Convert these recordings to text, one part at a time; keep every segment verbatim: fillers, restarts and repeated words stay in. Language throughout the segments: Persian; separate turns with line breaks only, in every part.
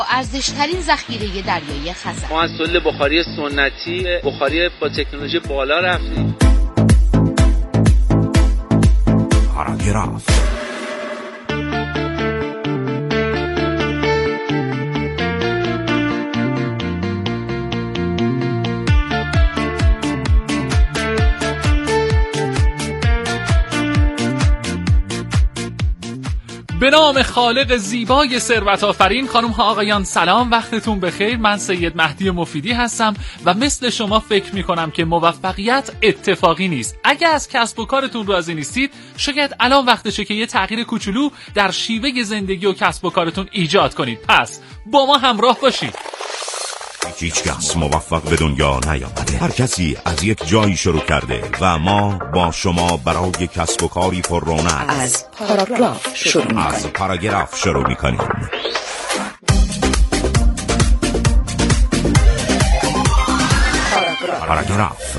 ارزشترین ذخیره دریایی خزر.
ما از تولید بخاری سنتی بخاری با تکنولوژی بالا رفتیم.
پاراگراف.
به نام خالق زیبای ثروت آفرین. خانم ها آقایان سلام، وقتتون بخیر. من سید مهدی مفیدی هستم و مثل شما فکر میکنم که موفقیت اتفاقی نیست. اگه از کسب و کارتون راضی نیستید، شاید الان وقتشه که یه تغییر کوچولو در شیوه زندگی و کسب و کارتون ایجاد کنید. پس با ما همراه باشید.
هیچ کس موفق به دنیا نیامده. هر کسی از یک جایی شروع کرده و ما با شما برای کسب و کاری پر رونق
از پاراگراف شروع می‌کنیم.
از پاراگراف شروع می‌کنیم. پاراگراف.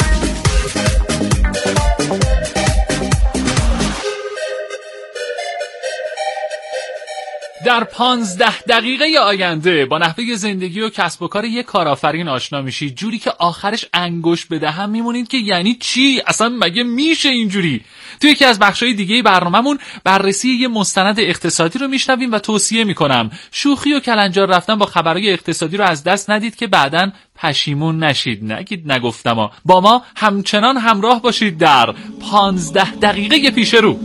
در پانزده دقیقه آینده با نحوه زندگی و کسب و کار یک کارآفرین آشنا میشید، جوری که آخرش انگشت به دهن میمونید که یعنی چی؟ اصلا مگه میشه اینجوری؟ توی یکی از بخشای دیگه برنامه‌مون بررسی یه مستند اقتصادی رو میشنویم و توصیه میکنم شوخی و کلنجار رفتن با خبرهای اقتصادی رو از دست ندید که بعداً پشیمون نشید. نگید نگفتم. با ما همچنان همراه باشید در پانزده دقیقه پیش رو.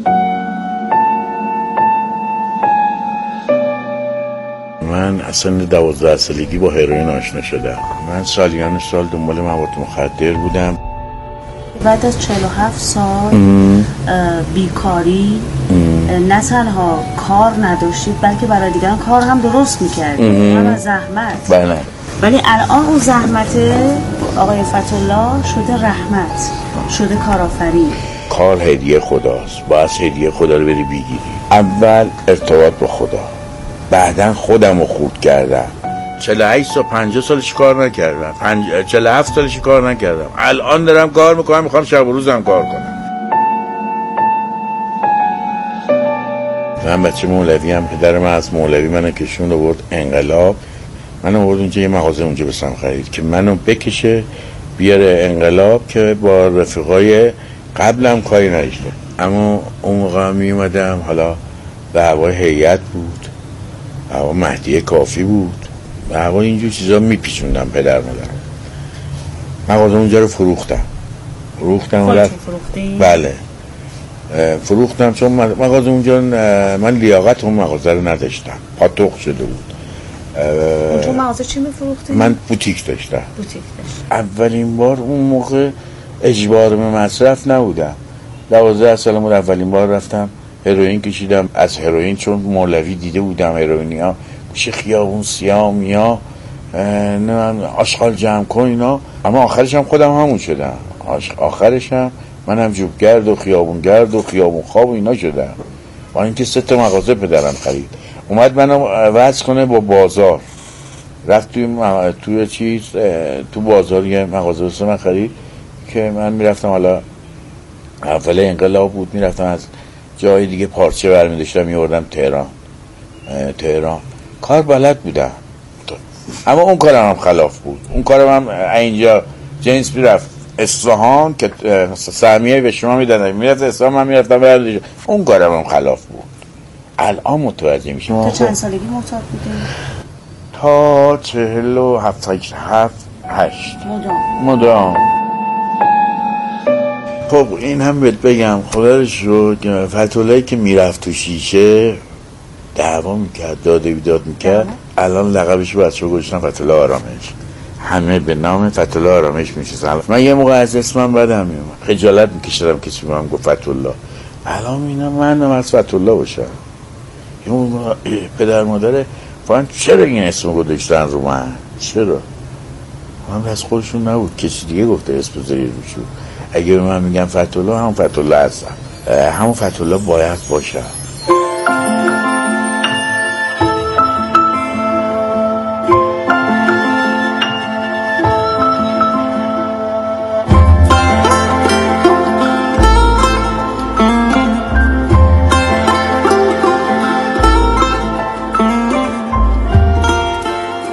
من اصلا دوازده سالگی با هروئین آشنا شدم. من سالیان سال دنبال مواد مخدر بودم.
بعد از چهل و هفت سال بیکاری، نه تنها کار نداشتید بلکه برای دیگران کار هم درست میکردید، هم از زحمت.
بله.
ولی الان اون زحمت آقای فتح‌الله شده رحمت، شده کارآفرین.
کار هدیه خداست، باید هدیه خدا رو بری بگیری. اول ارتباط با خدا، بعدن خودم رو خورد کردم. چهل و هشت تا پنجاه سالش کار نکردم، پنج... چهل و هفت سالش کار نکردم. الان دارم کار میکنم، میخوام شب و روزم کار کنم. من بچه مولوی هم، پدر من از مولوی منو کشوند آورد انقلاب. منو آورد اونجا یه مغازه اونجا بسم خرید که منو بکشه بیاره انقلاب که با رفیقای قبلم کاری نداشتم. اما اون موقع می اومدم، حالا به هوای هیئت بود، هوا مهدی کافی بود و هوا اینجور چیزا میپیچوندم پدر مادرم. مغازه اونجا رو فروختم فروختم رفت... بله فروختم چون مغازه اونجا من لیاقت اون مغازه رو نداشتم، پاتوق شده بود.
اونجا مغازه چی میفروختی؟
من بوتیک داشتم.
بوتیک داشتم.
اولین بار اون موقع اجبار به مصرف نبودم. دوازده سالم بود اولین بار رفتم هروئین کشیدم. از هروئین چون مولوی دیده بودم هروئینی ها میشه خیابون سیام یا نه آشغال جمع کن اینا، اما آخرش هم خودم همون شدم. آخرش هم منم جوبگرد و خیابونگرد و خیابون خواب و اینا شدم. با اینکه سه تا مغازه پدرم خرید. اومد منو وصل کنه با بازار، رفت توی م... توی چیز تو بازار یه مغازه واسه من خرید که من میرفتم، حالا اول انقلاب بود، میرفتم از جای دیگه پارچه برمی داشتم میوردم تهران. تهران کار بلد بودم، اما اون کارم هم خلاف بود. اون کارم هم اینجا جنس میرفت اصفهان که سهمیه به شما میدادن، میرفت اصفهان، من میرفتم برداشت. اون کارم هم خلاف بود. الان متوجه میشم.
تا چند سالگی معتاد بودی؟
تا چهل و هفت هفت هشت
مدام
مدام. خب این هم بهت بگم، خدا رو شکر فتح‌اللهی که میرفت تو شیشه دعوا میکرد، داد و بیداد میکرد. الان لقبش بچه ها گذاشتن فتح‌الله آرامش. همه به نام فتح‌الله آرامش میشناسن. من یه موقع از اسمم بدم میومد، خجالت میکشیدم کسی به من گفت فتح‌الله. الان میبینم منم از فتح‌الله باشم. یه موقع پدر مادر فهم چرا این اسم گذاشتن رو من؟ چرا؟ من از خودشون نبود، کسی دیگه گفته اسم بذاری روشون. اگه به من میگن فتح‌الله، همون فتح‌الله هستم، همون فتح‌الله باید باشم.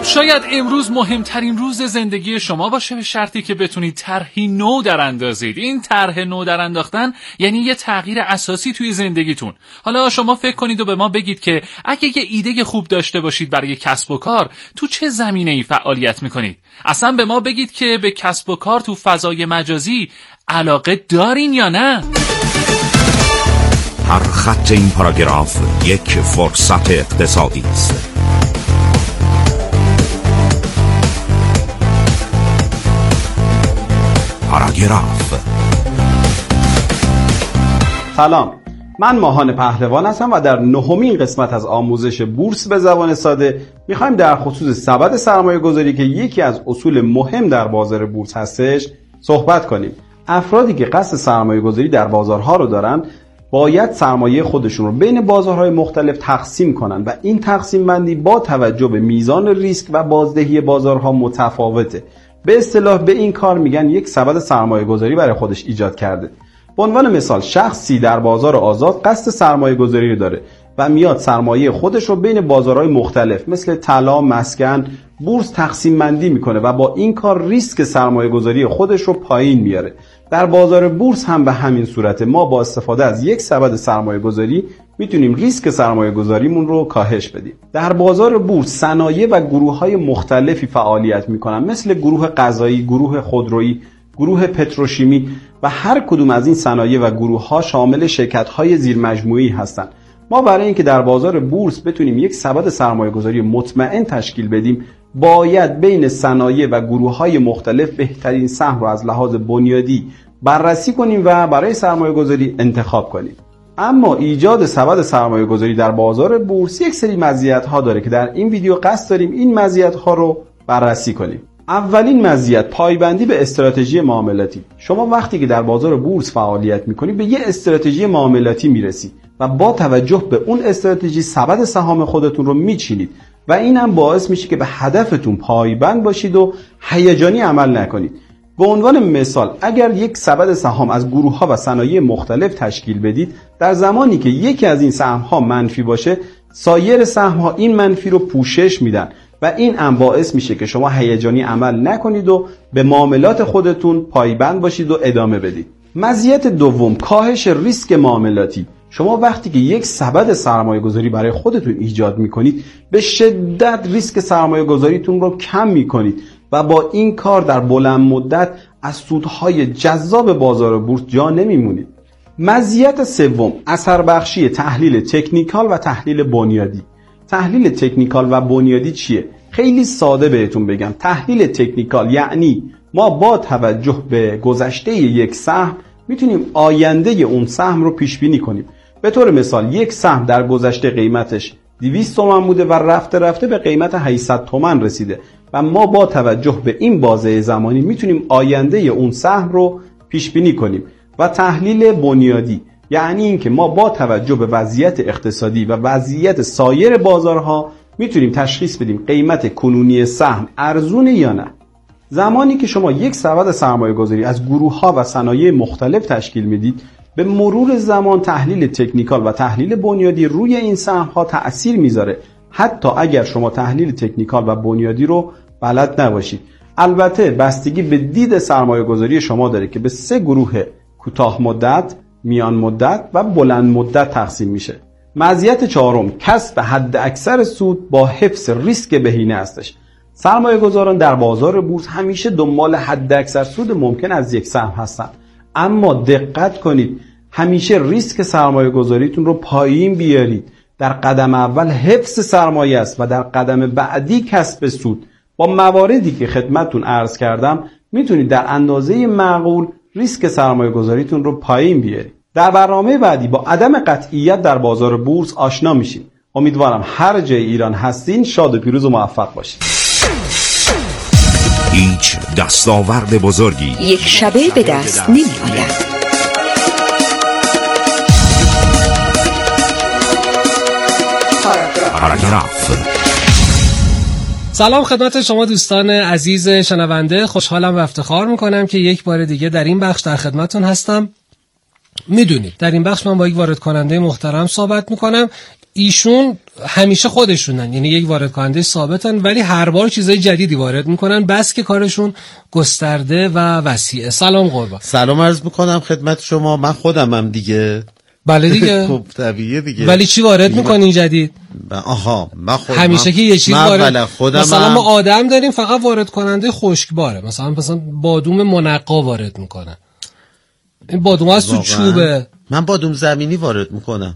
شاید امروز مهمترین روز زندگی شما باشه، به شرطی که بتونید طرحی نو در اندازید. این طرح نو در انداختن یعنی یه تغییر اساسی توی زندگیتون. حالا شما فکر کنید و به ما بگید که اگه یه ایده خوب داشته باشید برای کسب و کار، تو چه زمینه‌ای فعالیت میکنید؟ اصلا به ما بگید که به کسب و کار تو فضای مجازی علاقه دارین یا نه؟
هر خط این پاراگراف یک فرصت اقتصادی است. پاراگراف.
سلام، من ماهان پهلوان هستم و در نهمین قسمت از آموزش بورس به زبان ساده میخوایم در خصوص سبد سرمایه گذاری که یکی از اصول مهم در بازار بورس هستش صحبت کنیم. افرادی که قصد سرمایه گذاری در بازارها رو دارن باید سرمایه خودشون رو بین بازارهای مختلف تقسیم کنن و این تقسیم بندی با توجه به میزان ریسک و بازدهی بازارها متفاوته. به اصطلاح به این کار میگن یک سبد سرمایه گذاری برای خودش ایجاد کرده. به عنوان مثال شخصی در بازار آزاد قصد سرمایه گذاری رو داره و میاد سرمایه خودش رو بین بازارهای مختلف مثل طلا، مسکن، بورس تقسیم بندی میکنه و با این کار ریسک سرمایه گذاری خودش رو پایین میاره. در بازار بورس هم به همین صورت ما با استفاده از یک سبد سرمایه گذاری میتونیم ریسک سرمایه گذاریمون رو کاهش بدیم. در بازار بورس صنایع و گروه‌های مختلفی فعالیت میکنن مثل گروه غذایی، گروه خودرویی، گروه پتروشیمی و هر کدوم از این صنایع و گروه‌ها شامل شرکت‌های زیرمجموعه‌ای هستند. ما برای اینکه در بازار بورس بتونیم یک سبد سرمایه‌گذاری مطمئن تشکیل بدیم، باید بین صنایع و گروه‌های مختلف بهترین سهم رو از لحاظ بنیادی بررسی کنیم و برای سرمایه‌گذاری انتخاب کنیم. اما ایجاد سبد سرمایه‌گذاری در بازار بورس یک سری مزیت‌ها داره که در این ویدیو قصد داریم این مزیت‌ها رو بررسی کنیم. اولین مزیت پایبندی به استراتژی معاملاتی. شما وقتی که در بازار بورس فعالیت می‌کنید به یه استراتژی معاملاتی میرسید و با توجه به اون استراتژی سبد سهام خودتون رو میچینید و این هم باعث میشه که به هدفتون پایبند باشید و هیجانی عمل نکنید. به عنوان مثال اگر یک سبد سهام از گروه‌ها و صنایع مختلف تشکیل بدید، در زمانی که یکی از این سهم‌ها منفی باشه، سایر سهم‌ها این منفی رو پوشش میدن و این هم باعث میشه که شما هیجانی عمل نکنید و به معاملات خودتون پایبند باشید و ادامه بدید. مزیت دوم کاهش ریسک معاملاتی. شما وقتی که یک سبد سرمایه گذاری برای خودتون ایجاد میکنید به شدت ریسک سرمایه گذاریتون رو کم میکنید و با این کار در بلند مدت از سودهای جذاب بازار بورس جا نمیمونید. مزیت سوم اثر بخشی تحلیل تکنیکال و تحلیل بنیادی. تحلیل تکنیکال و بنیادی چیه؟ خیلی ساده بهتون بگم. تحلیل تکنیکال یعنی ما با توجه به گذشته یک سهم میتونیم آینده اون سهم رو پیش بینی کنیم. به طور مثال یک سهم در گذشته قیمتش دویست تومان بوده و رفته رفته به قیمت هشتصد تومان رسیده و ما با توجه به این بازه زمانی میتونیم آینده اون سهم رو پیش بینی کنیم. و تحلیل بنیادی یعنی اینکه ما با توجه به وضعیت اقتصادی و وضعیت سایر بازارها میتونیم تشخیص بدیم قیمت کنونی سهم ارزونه یا نه. زمانی که شما یک سبد سرمایه گذاری از گروه ها و صنایع مختلف تشکیل میدید، به مرور زمان تحلیل تکنیکال و تحلیل بنیادی روی این سهم ها تأثیر میذاره، حتی اگر شما تحلیل تکنیکال و بنیادی رو بلد نباشید. البته بستگی به دید سرمایه گذاری شما داره که به سه گروه کوتاه مدت، میان مدت و بلند مدت تقسیم میشه. مزیت چهارم کسب حد اکثر سود با حفظ ریسک بهینه هستش. سرمایه گذاران در بازار بورس همیشه دنبال حد اکثر سود ممکن از یک سهم هستند، اما دقت کنید همیشه ریسک سرمایه گذاریتون رو پایین بیارید. در قدم اول حفظ سرمایه است و در قدم بعدی کسب سود. با مواردی که خدمتتون عرض کردم میتونید در اندازه معقول ریسک سرمایه گذاریتون رو پایین بیارید. در برنامه بعدی با عدم قطعیت در بازار بورس آشنا میشیم. امیدوارم هر جای ایران هستین شاد و پیروز و موفق باشید.
هیچ دستاورد بزرگی
یک شبه به دست نمی آید.
پاراگراف.
سلام خدمت شما دوستان عزیز شنونده، خوشحالم و افتخار میکنم که یک بار دیگه در این بخش در خدمتون هستم. میدونید در این بخش من با یک وارد کننده محترم صحبت میکنم. ایشون همیشه خودشونن، یعنی یک وارد کننده ثابتن ولی هر بار چیزای جدیدی وارد میکنن، بس که کارشون گسترده و وسیعه. سلام قربان.
سلام عرض میکنم خدمت شما. من خودمم دیگه.
بله دیگه.
خب طبیعیه دیگه.
ولی چی وارد میکنین جدید؟
آها من خودم
همیشه که یه چیز وارد
خودم
مثلا ما آدم داریم فقط وارد کننده خشکباره، مثلا مثلا بادوم منقا وارد میکنن. این بادوم از تو چوبه.
من بادوم زمینی وارد میکنم.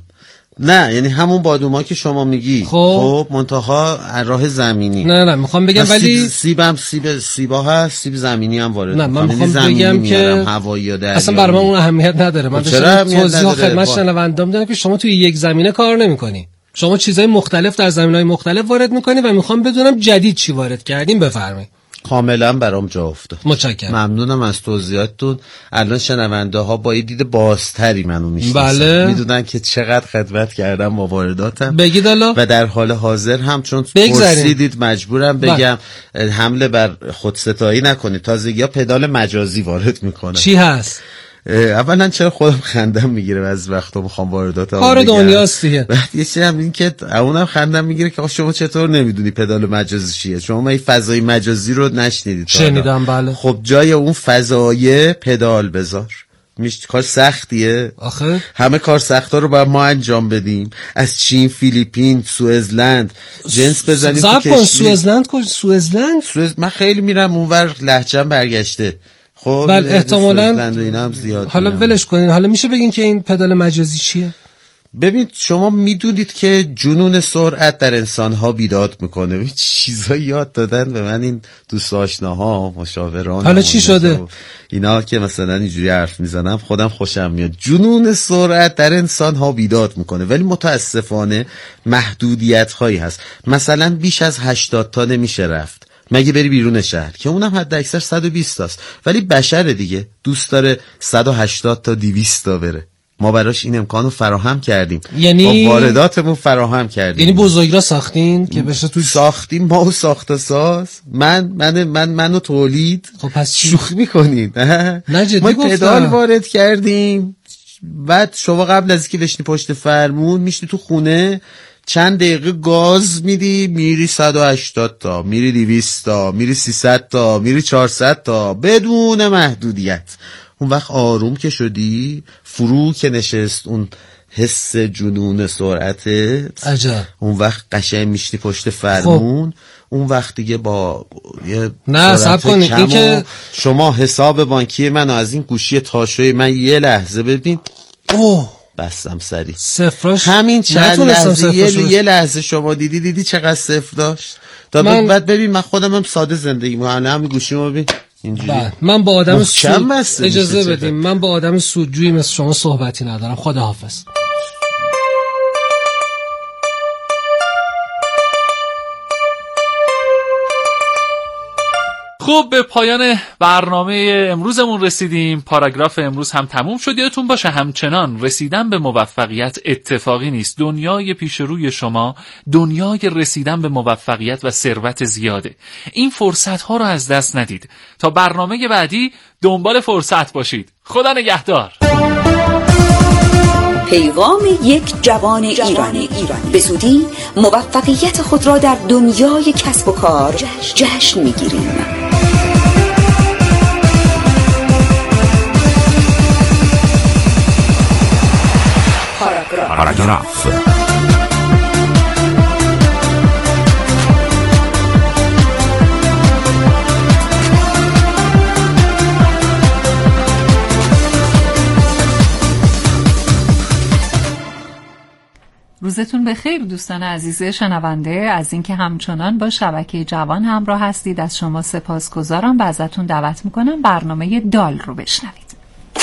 نه یعنی همون بادوما که شما میگی. خب منتها راه زمینی.
نه نه میخوام بگم ولی
سیبم سیب سیبا هست، سیب زمینی هم وارد.
نه من میخوام بگم که
هوایی یا دریایی
اصلا برای من اون اهمیت نداره. من داشتم توضیح خدمت شنونده‌ام میدم که شما توی یک زمینه کار نمی‌کنی. شما چیزای مختلف در زمینه‌های مختلف وارد می‌کنی و میخوام بدونم جدید چی وارد کردین. بفرمایید.
کاملا برام جا افتاد.
متشکرم.
ممنونم از توضیحاتتون. الان شنونده ها با یه دید بازتری منو میشناسن.
بله.
میدونن که چقدر خدمت کردم با وارداتم.
بگید الله.
و در حال حاضر هم چون
بگذاریم.
پرسیدید مجبورم بگم بله. حمله بر خودستایی نکنید. تازگی ها پدال مجازی وارد میکنن.
چی هست؟
اولا چرا خودم خندم میگیره از وقتا میخوام واردات
کار دنیاست دیگه.
بعد یه چیزی هم این که اونم خندم میگیره که شما چطور نمیدونی پدال مجازی چیه؟ شما این فضای مجازی رو نشنیدید.
شنیدم بله.
خب جای اون فضای پدال بذار. میشه کار سختیه.
آخه
همه کار سختا رو باید ما انجام بدیم. از چین، فیلیپین، سوئزلند جنس بزنیم
تو کشتی. سوئزلند کجا؟ سوئزلند؟
سوئز من خیلی میرم اونور، لهجه‌ام برگشته. خب
بله احتمالاً حالا ولش کنین. حالا میشه بگین که این پدال مجازی چیه؟
ببینید شما میدونید که جنون سرعت در انسان‌ها بیداد میکنه. این چیزایی یاد دادن به من این دوست آشناها، مشاوران.
حالا چی شده؟
اینا که مثلا اینجوری حرف میزنم خودم خوشم میاد. جنون سرعت در انسان‌ها بیداد میکنه ولی متاسفانه محدودیت‌هایی هست. مثلا بیش از هشتاد تا نمیشه رفت مگه بری بیرون شهر که اونم حد اکثر صد و بیست تاست. ولی بشر دیگه دوست داره صد و هشتاد تا دویست تا بره. ما براش این امکانو فراهم کردیم.
یعنی
با وارداتمون فراهم کردیم.
یعنی بزرگرا ساختین که بشه تو
ساختیم ما و ساخت ساز. من من من منو تولید.
خب پس
شوخی میکنید؟
نه جدی
ما
گفتم.
پدال وارد کردیم. بعد شما قبل از اینکه بشینی پشت فرمون میشی تو خونه چند دقیقه گاز میدی میری صد و هشتاد تا، میری دویست تا، میری سیصد تا، میری چهارصد تا بدون محدودیت. اون وقت آروم که شدی فرو که نشست اون حس جنون سرعتت،
عجب.
اون وقت قشنگ میشنی پشت فرمون. خب. اون وقت دیگه با یه
نه صبر کنید این که
شما حساب بانکی منو از این گوشی تاشوی من یه لحظه ببین. اوه بستم سری
صفرش
همین چند لحظه یه, یه لحظه شما دیدی دیدی چقدر صفر داشت. تا من... بعد ببین من خودم هم ساده زندگی میکنم. همین گوشیمو ببین اینجوری.
من با آدم سود اجازه بدیم من با آدم سودجویی مثل شما صحبتی ندارم. خداحافظ.
خب به پایان برنامه امروزمون رسیدیم. پاراگراف امروز هم تموم شد. یادتون باشه همچنان رسیدن به موفقیت اتفاقی نیست. دنیای پیش روی شما دنیای رسیدن به موفقیت و ثروت زیاده. این فرصت ها رو از دست ندید. تا برنامه بعدی دنبال فرصت باشید. خدا نگهدار.
پیغام یک جوان ایرانی. به زودی موفقیت خود را در دنیای کسب و کار جشن میگیریم.
پاراگراف.
روزتون بخیر دوستان عزیز شنونده. از اینکه همچنان با شبکه جوان همراه هستید از شما سپاسگزارم و ازتون دعوت میکنم برنامه دال رو بشنوید.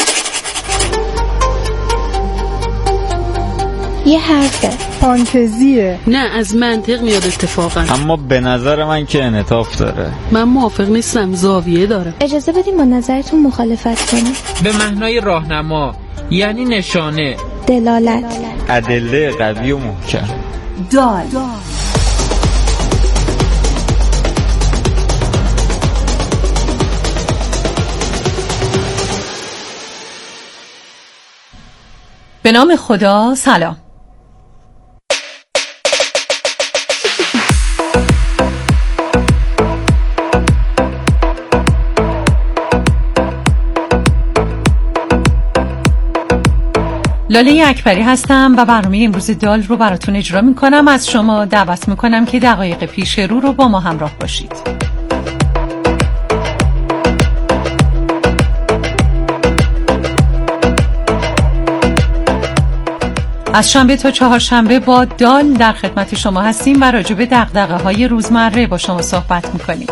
یه حرفه
فانتزیه،
نه از منطق میاد اتفاقا،
اما به نظر من که انعطاف داره.
من موافق نیستم، زاویه داره.
اجازه بدیم با نظرتون مخالفت کنیم.
به معنای راهنما یعنی نشانه،
دلالت،
ادله قوی و محکم.
دال
به نام خدا. سلام. لاله اکبری هستم و برنامه امروز دال رو براتون اجرا میکنم. از شما دعوت میکنم که دقایق پیش رو رو با ما همراه باشید. از شنبه تا چهارشنبه با دال در خدمت شما هستیم و راجع به دغدغه‌های روزمره با شما صحبت میکنیم.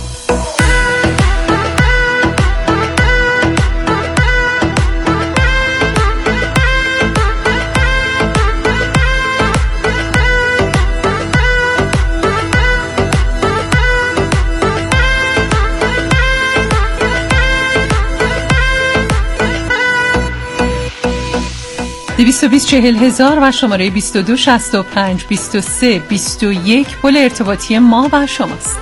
دویست و بیست چهل هزار و شماره بیست و دو شصت و پنج بیست و سه بیست و یک پل ارتباطی ما و شماست.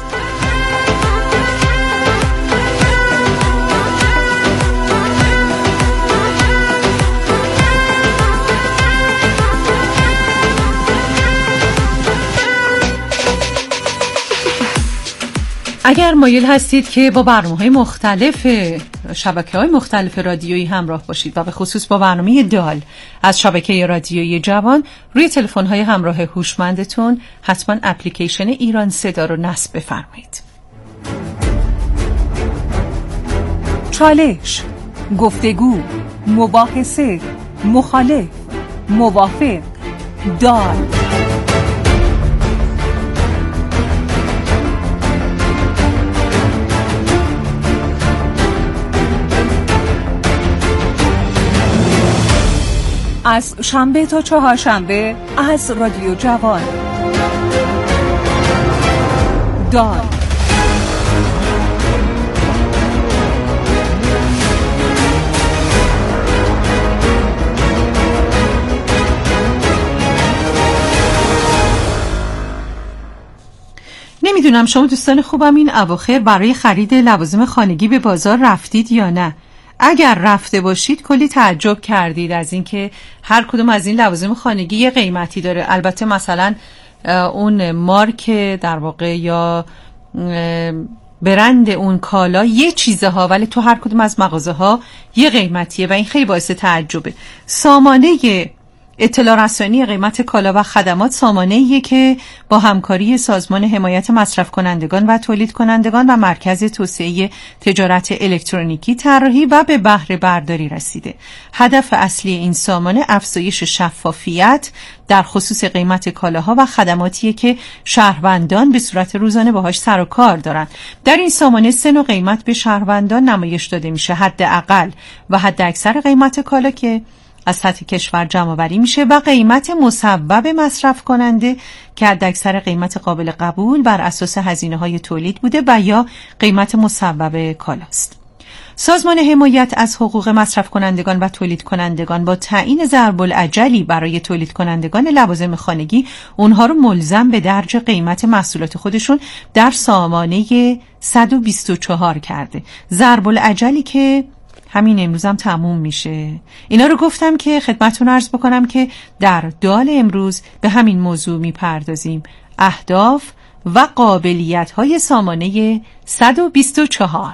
اگر مایل هستید که با برنامه‌های مختلف شبکه‌های مختلف رادیویی همراه باشید و به خصوص با برنامه دال از شبکه رادیویی جوان، روی تلفن‌های همراه هوشمندتون حتما اپلیکیشن ایران صدا رو نصب بفرمایید.
چالش، گفتگو، مباحثه، مخالف، موافق، دال. از شنبه تا چهارشنبه از رادیو جوان. دال.
نمیدونم شما دوستان خوبم این اواخر برای خرید لوازم خانگی به بازار رفتید یا نه؟ اگر رفته باشید کلی تعجب کردید از اینکه هر کدوم از این لوازم خانگی یه قیمتی داره. البته مثلا اون مارک در واقع یا برند اون کالا یه چیزه ها، ولی تو هر کدوم از مغازه ها یه قیمتیه و این خیلی باعث تعجبه. سامانه اطلاع رسانی قیمت کالا و خدمات سامانه‌ایه که با همکاری سازمان حمایت مصرف کنندگان و تولید کنندگان و مرکز توسعه تجارت الکترونیکی طراحی و به بهره برداری رسیده. هدف اصلی این سامانه افزایش شفافیت در خصوص قیمت کالاها و خدماتیه که شهروندان به صورت روزانه باهاش سر و کار دارن. در این سامانه سه نوع قیمت به شهروندان نمایش داده میشه: حد اقل و حد اکثر قیمت کالا که از سطح کشور جمع‌آوری میشه و قیمت مصوب مصرف کننده که حداکثر قیمت قابل قبول بر اساس هزینه‌های تولید بوده و یا قیمت مصوب کالاست. سازمان حمایت از حقوق مصرف کنندگان و تولید کنندگان با تعیین ضرب العجلی برای تولید کنندگان لوازم خانگی اونها رو ملزم به درج قیمت محصولات خودشون در سامانه صد و بیست و چهار کرده. ضرب العجلی که همین امروز هم تموم میشه. اینا رو گفتم که خدمتتون عرض بکنم که در دال امروز به همین موضوع میپردازیم: اهداف و قابلیت های سامانه صد و بیست و چهار.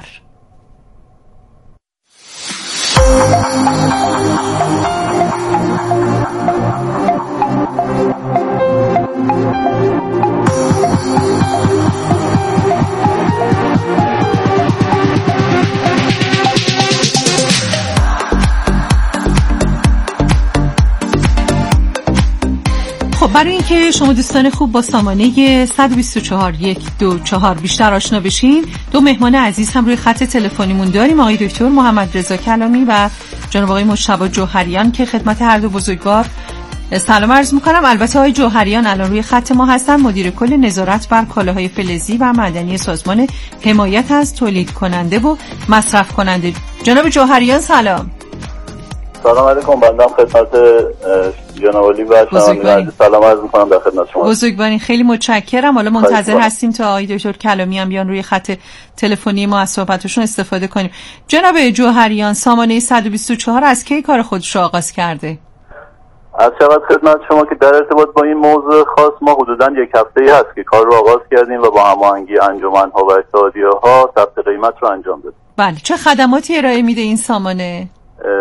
خب برای اینکه شما دوستان خوب با سامانه صد و بیست و چهار یک دو چهار بیشتر آشنا بشین، دو مهمان عزیز هم روی خط تلفنیمون داریم: آقای دکتر محمد رضا کلامی و جناب آقای مجتبی جوهریان که خدمت هر دو بزرگوار سلام عرض میکنم. البته آقای جوهریان الان روی خط ما هستن، مدیر کل نظارت بر کالاهای فلزی و معدنی سازمان حمایت از تولید کننده و مصرف کننده. جناب جوهریان سلام.
سلام علیکم. بندم خدمت جناب علی و شما سلام عرض میکنم در خدمت شما.
بزرگوارین خیلی متشکرم. حالا منتظر هستیم تا آقای دکتر کلامی هم بیان روی خط تلفنی ما از صحبتشون استفاده کنیم. جناب جوهریان، سامانه صد و بیست و چهار از کی کار خودش رو آغاز کرده؟
از شود خدمت شما که در ارتباط با این موضوع خاص ما حدوداً یک هفته‌ای هست که کار رو آغاز کردیم و با هماهنگی انجمن‌ها و اتحادیه‌ها ثبت قیمت رو انجام دادیم.
بله، چه خدماتی ارائه میده این سامانه؟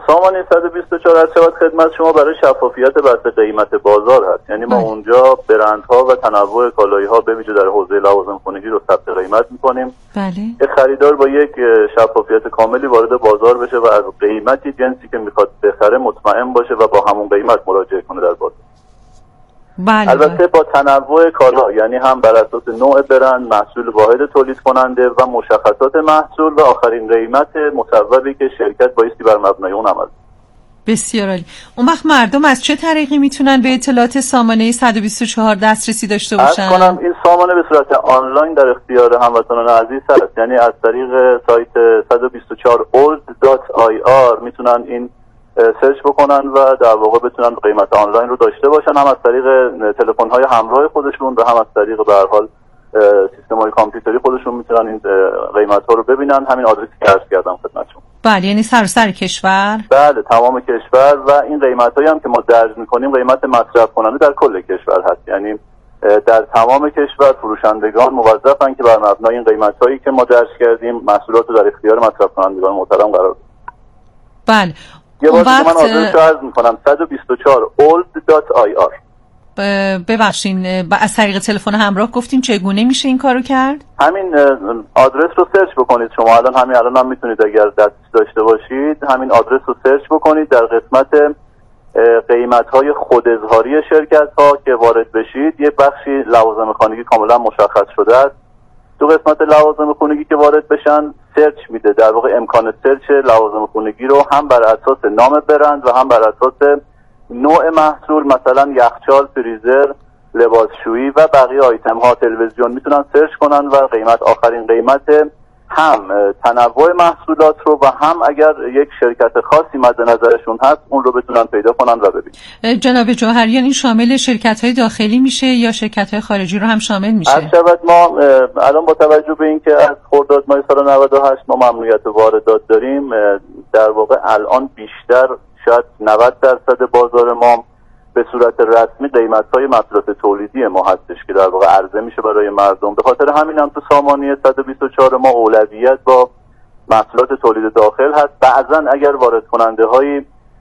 سامانه صد و بیست و چهار از شود خدمت شما برای شفافیت بحث قیمت بازار هست. یعنی ما اونجا برندها و تنوع کالایی ها به ویژه در حوزه لوازم خانگی رو ثبت قیمت میکنیم.
بله.
که خریدار با یک شفافیت کاملی وارد بازار بشه و از قیمتی جنسی که میخواد بخره مطمئن باشه و با همون قیمت مراجعه کنه در بازار.
بله.
البته با تنوع کالا، یعنی هم بر اساس نوع برند، محصول واحد تولید کننده و مشخصات محصول و آخرین قیمت مصوبی که شرکت بایستی بر مبنای اون عمل.
بسیار عالی. اون وقت مردم از چه طریقی میتونن به اطلاعات سامانه صد و بیست و چهار دسترسی داشته باشن؟
عرض کنم این سامانه به صورت آنلاین در اختیار هموطنان عزیز هست، یعنی از طریق سایت صد و بیست و چهار اولد دات آی آر میتونن این سرچ بکنن و در واقع بتونن قیمت آنلاین رو داشته باشن، هم از طریق تلفن های همراه خودشون و هم از طریق به هر حال سیستم های کامپیوتری خودشون میتونن این قیمت ها رو ببینن. همین آدرسی که عرض کردم خدمتتون.
بله، یعنی سراسر کشور؟
بله، تمام کشور. و این قیمت هایی هم که ما درج میکنیم قیمت مصرف کننده در کل کشور هست، یعنی در تمام کشور فروشندگان موظفن که بر مبنای این قیمت هایی که ما درج کردیم محصولات رو در اختیار مصرف کنندگان محترم قرار بدیم.
بله.
یه بار دیگه من آدرس رو عرض میکنم صد و بیست و چهار اولد دات آی آر.
ببخشین از طریق تلفن همراه گفتیم چگونه میشه این کارو کرد؟
همین آدرس رو سرچ بکنید شما الان، همین الان هم میتونید اگر دست داشته باشید همین آدرس رو سرچ بکنید. در قسمت قیمت های خود اظهاری شرکت ها که وارد بشید یه بخشی لوازم خانگی کاملا مشخص شده است. تو قسمت لوازم خانگی که وارد بشن سرچ میده، در واقع امکان سرچ لوازم خانگی رو هم بر اساس نام برند و هم بر اساس نوع محصول، مثلا یخچال، فریزر، لباسشویی و بقیه آیتم ها، تلویزیون میتونن سرچ کنن و قیمت آخرین قیمت هم تنوع محصولات رو و هم اگر یک شرکت خاصی مد نظرشون هست اون رو بتونن پیدا کنن و ببینن.
جناب جوهریان این شامل شرکت های داخلی میشه یا شرکت های خارجی رو هم شامل میشه؟
از شود ما الان با توجه به اینکه از خرداد ماه سال نود و هشت ما ممنوعیت واردات داریم، در واقع الان بیشتر شاید نود درصد بازار ما به صورت رسمی قیمت‌های محصولات تولیدی ما هستش که در واقع عرضه میشه برای مردم. به خاطر همین هم تو سامانه صد و بیست و چهار ما اولویت با محصولات تولید داخل هست. بعضا اگر وارد کننده های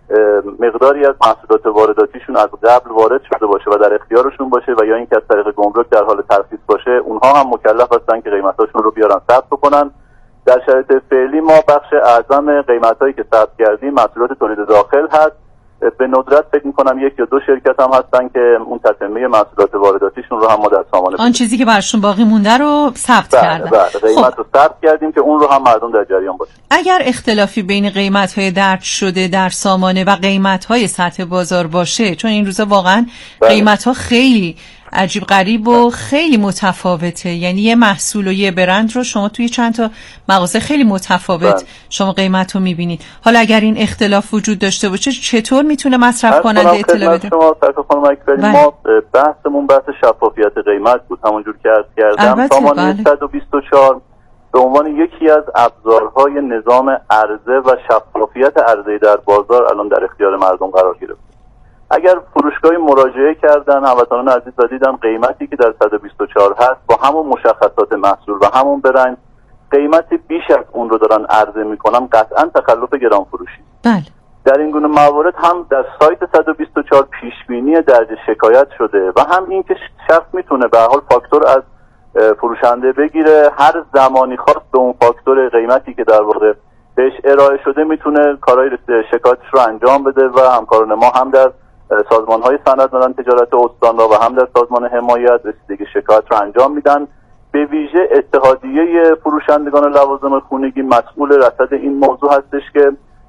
مقداری از محصولات وارداتیشون از قبل وارد شده باشه و در اختیارشون باشه و یا اینکه از طریق گمرک در حال ترخیص باشه، اونها هم مکلف هستن که قیمتاشون رو بیارن ثبت کنن. در شرایط فعلی ما بخش اعظم قیمتایی که ثبت کردیم محصولات تولید داخل هست. به ندرت فکر می‌کنم یک یا دو شرکت هم هستن که اون تتمه محصولات وارداتیشون رو هم ما در سامانه
آن چیزی که برشون باقی مونده رو ثبت کردن.
بله، قیمت خب. رو ثبت کردیم که اون رو هم مردم در جریان باشه.
اگر اختلافی بین قیمت‌های درج شده در سامانه و قیمت‌های سطح بازار باشه، چون این روزا واقعا بله. قیمت‌ها خیلی عجیب غریب و خیلی متفاوته، یعنی یه محصول و یه برند رو شما توی چند تا مغازه خیلی متفاوت بله. شما قیمت رو میبینید. حالا اگر این اختلاف وجود داشته باشه چطور میتونه مصرف کننده اطلاع بده؟
شما خانم اکبری بله. ما بحثمون بحث شفافیت قیمت بود، همونجور که عرض کردم سامانه بله. صد و بیست و چهار به عنوان یکی از ابزارهای نظام عرضه و شفافیت عرضه در بازار الان در اختیار مردم قرار گرفت. اگر فروشگاهی مراجعه کردن هموطنان عزیز و دیدن قیمتی که در صد و بیست و چهار هست با همون مشخصات محصول و همون برند قیمت بیش از اون رو دارن عرضه میکنن، قطعا تخلف گران فروشی.
بله.
در این گونه موارد هم در سایت صد و بیست و چهار پیش بینی درج شکایت شده و هم این که شخص میتونه به هر حال فاکتور از فروشنده بگیره، هر زمانی خواست به اون فاکتور قیمتی که در واقع بهش ارائه شده میتونه کارهای شکایتش رو انجام بده و همکاران ما هم در سازمان‌های صنعت تجارت استان و هم در سازمان حمایت رسیدگی شکایت رو انجام میدن. به ویژه اتحادیه فروشندگان لوازم خانگی مسئول رصد این موضوع هستش که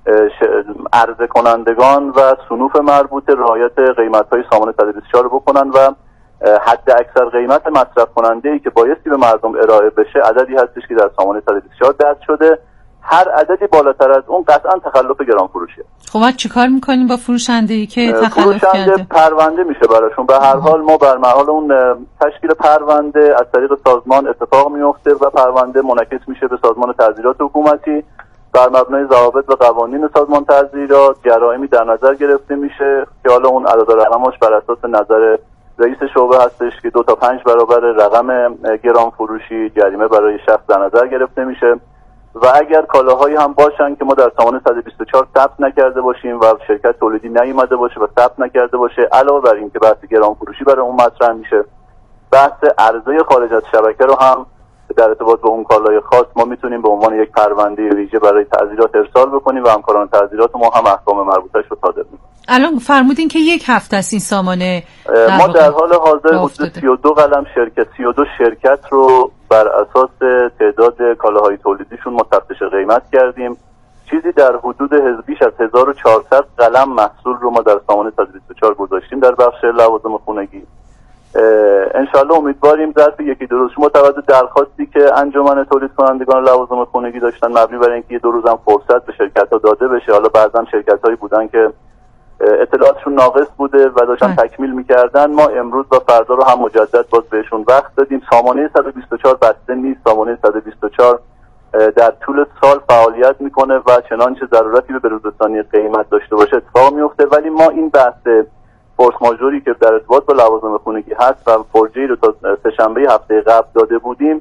عرضه کنندگان و صنوف مربوطه رعایت قیمت‌های سامانه صد و بیست و چهار رو بکنن و حد اکثر قیمت مصرف کننده‌ای که بایستی به مردم ارائه بشه عددی هستش که در سامانه صد و بیست و چهار درج شده. هر عددی بالاتر از اون قطعا تخلف گران فروشیه.
خب ما چیکار میکنیم با فروشنده‌ای که تخلف کرده؟
فروشنده پرونده میشه براشون. به هر حال ما بر محل اون تشکیل پرونده از طریق سازمان اتفاق میفته و پرونده منعکس میشه به سازمان تعزیرات حکومتی. بر مبنای ضوابط و قوانین سازمان تعزیرات جرائمی در نظر گرفته میشه که حالا اون عدد رقمش بر اساس نظر رئیس شعبه هستش که دو تا پنج برابر رقم گران فروشی جریمه برای شخص در نظر گرفته میشه و اگر کالاهایی هم باشن که ما در سامانه صد و بیست و چهار ثبت نکرده باشیم و شرکت تولیدی نیامده باشه و ثبت نکرده باشه، علاوه بر این که بحث گران فروشی برای اون مطرح میشه، بحث عرضه خارج از شبکه رو هم در ارتباط با اون کالای خاص ما میتونیم به عنوان یک پرونده ویژه برای تعزیرات ارسال بکنیم و همکاران تعزیرات ما هم احکام مربوطش رو صادر میکنیم.
الان فرمودین که یک هفته است این سامانه
در ما در حال حاضر حدود سی و دو قلم شرکت سی و دو شرکت رو بر اساس تعداد کالاهای تولیدیشون ما تفتیش قیمت کردیم. چیزی در حدود بیش از هزار و چهارصد قلم محصول رو ما در سامانه صد و بیست و چهار گذاشتیم در بخش لوازم خانگی. انشالله امیدواریم ظرف یکی دو روز شما توجه درخواستی که انجمن تولید کنندگان لوازم خانگی داشتن مبنی بر اینکه یه دو روز هم فرصت به شرکت‌ها داده بشه، حالا بعضا شرکت‌هایی بودن که اطلاعاتشون ناقص بوده و داشتن تکمیل می‌کردن، ما امروز و فردا رو هم مجدد باز بهشون وقت دادیم. سامانه صد و بیست و چهار بسته نیست، سامانه صد و بیست و چهار در طول سال فعالیت میکنه و چنانچه ضرورتی به بروزرسانی قیمت داشته باشه اتفاق میفته، ولی ما این بحث فورس ماژوری که در ارتباط با لوازم خانگی هست و فرجی رو تا سه‌شنبه هفته قبل داده بودیم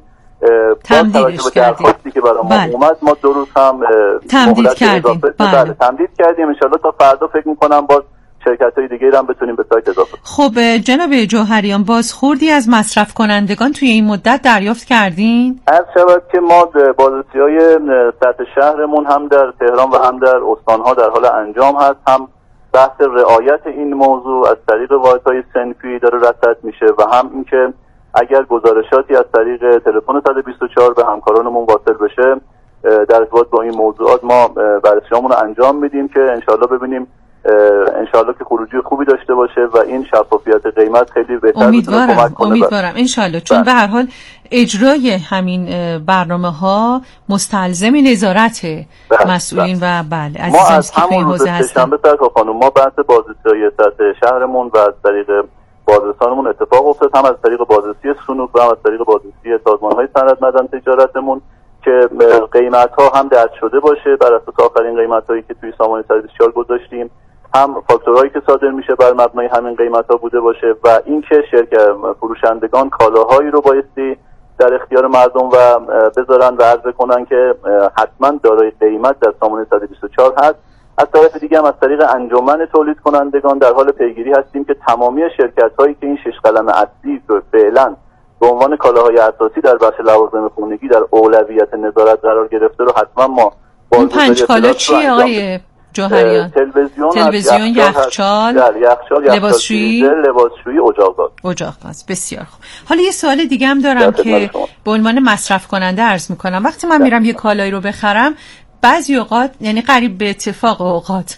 تمدیدش کردیم
که برای ما بله. اومد ما دو روز هم
تمدید کردیم
بله. بله تمدید کردیم. انشالله تا فردا فکر میکنم باز شرکت‌های دیگه هم بتونیم به سایت اضافه.
خب جناب جوهریان، بازخوردی از مصرف کنندگان توی این مدت دریافت کردین؟
عرض شود که ما بازرسی‌های سطح شهرمون هم در تهران و هم در استان‌ها در حال انجام هست، هم بحث رعایت این موضوع از طریق واحدهای صنفی داره رصد میشه و هم اینکه اگر گزارشاتی از طریق تلفن صد و بیست و چهار به همکارانمون واصل بشه در ارتباط با این موضوعات ما بررسیامون رو انجام میدیم که انشالله ببینیم انشالله که خروجی خوبی داشته باشه و این شفافیت قیمت خیلی بهتر بتونه کمک کنه.
امیدوارم انشالله، چون به هر حال اجرای همین برنامه ها مستلزم نظارت مسئولین و بله
عزیزان که توی حوزه هستن. ما از همون روز سه‌شنبه خانم ما بحث بازرسی‌های سطح شهرمون و از طریق بازرسانمون اتفاق افتاد، هم از طریق بازرسی سنوک و هم از طریق بازرسی سازمان‌های صنعت معدن تجارتمون که قیمت‌ها هم درج شده باشه بر اساس آخرین قیمت‌هایی که توی سامانه صد و بیست و چهار گذاشتیم، هم فاکتورهایی که صادر میشه بر مبنای همین قیمت‌ها بوده باشه و اینکه شرکت فروشندگان کالاهایی رو بایستی در اختیار مردم و بذارن و عرضه کنن که حتما دارای قیمت در سامانه صد و بیست و چهار هست. از طرف دیگه هم از طریق انجمن تولید کنندگان در حال پیگیری هستیم که تمامی شرکت‌هایی که این شش قلم اصلی فعلا به عنوان کالاهای اساسی در بخش لوازم خانگی در اولویت نظارت قرار گرفته رو حتما ما
این پنج کالا چیه آقای جوهریان؟
تلویزیون،
تلویزیون، یخچال،
یخچال،
لباسشویی،
لباسشویی، اجاق گاز.
اجاق گاز. بسیار خوب. حالا یه سوال دیگه هم دارم که به عنوان مصرف کننده عرض می‌کنم. وقتی من میرم یه کالایی رو بخرم، بعضی اوقات یعنی قریب به اتفاق اوقات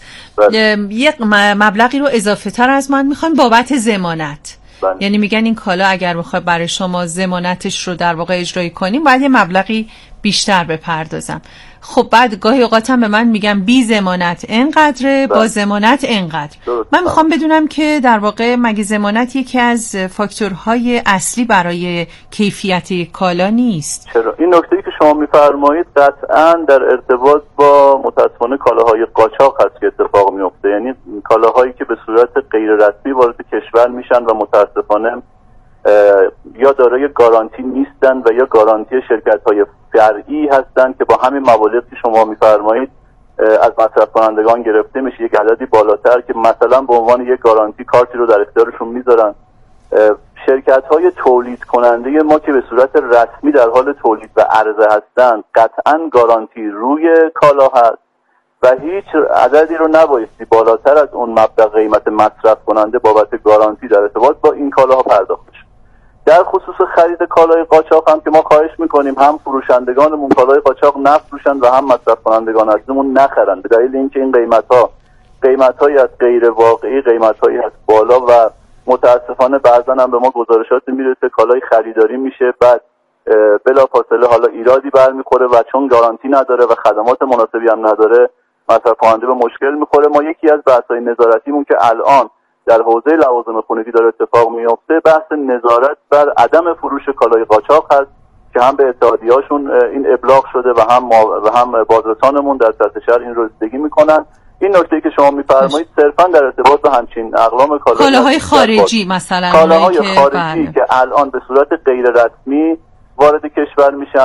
یک مبلغی رو اضافه تر از من میخوان بابت ضمانت. بله. یعنی میگن این کالا اگر بخواد برای شما ضمانتش رو در واقع اجرایی کنیم باید یه مبلغی بیشتر بپردازم. خب بعد گاهی اوقات هم به من میگن بی ضمانت اینقدره، با ضمانت اینقدر. من میخوام بدونم که در واقع مگه ضمانت یکی از فاکتورهای اصلی برای کیفیت کالا نیست؟
چرا؟ این نکته‌ای که شما میفرمایید قطعاً در ارتباط با متأسفانه کالاهای قاچاق هست که اتفاق میفته، یعنی کالاهایی که به صورت غیر رسمی وارد کشور میشن و متأسفانه یا دارای گارانتی نیستن و یا گارانتی شرکت‌های فرعی هستن که با همین مبالغ که شما می‌فرمایید از مصرف کنندگان گرفته میشه یک عددی بالاتر که مثلا به عنوان یک گارانتی کارتی رو در اختیارشون میذارن. شرکت‌های تولید کننده ما که به صورت رسمی در حال تولید و عرضه هستن قطعاً گارانتی روی کالا هست و هیچ عددی رو نبایستی بالاتر از اون مبلغ قیمت مصرف کننده بابت گارانتی در ارتباط با این کالاها پرداخت بشه. در خصوص خرید کالای قاچاق هم که ما خواهش میکنیم هم فروشندگانمون کالای قاچاق نفروشن و هم مصرف کنندگان ازمون نخرن، به دلیل اینکه این قیمت‌ها قیمت‌هایی از غیر واقعی، قیمت‌هایی از بالا و متاسفانه بعضا هم به ما گزارشات میرسه کالای خریداری میشه بعد بلافاصله حالا ایرادی برمیخوره و چون گارانتی نداره و خدمات مناسبی هم نداره مصرف کننده به مشکل میخوره. ما یکی از بحث‌های نظارتیمون که الان در حوزه لوازم خانگی داره اتفاق میفته بحث نظارت بر عدم فروش کالای قاچاق هست که هم به اتحادیه‌هاشون این ابلاغ شده و هم و هم بازرسانمون در سطح شهر این رو رسیدگی میکنن. این نکته‌ای که شما میفرمایید صرفاً در ارتباط با همچین اقلام
کالاهای خارجی مثلا
کالاهای خارجی که الان به صورت غیر رسمی وارد کشور میشن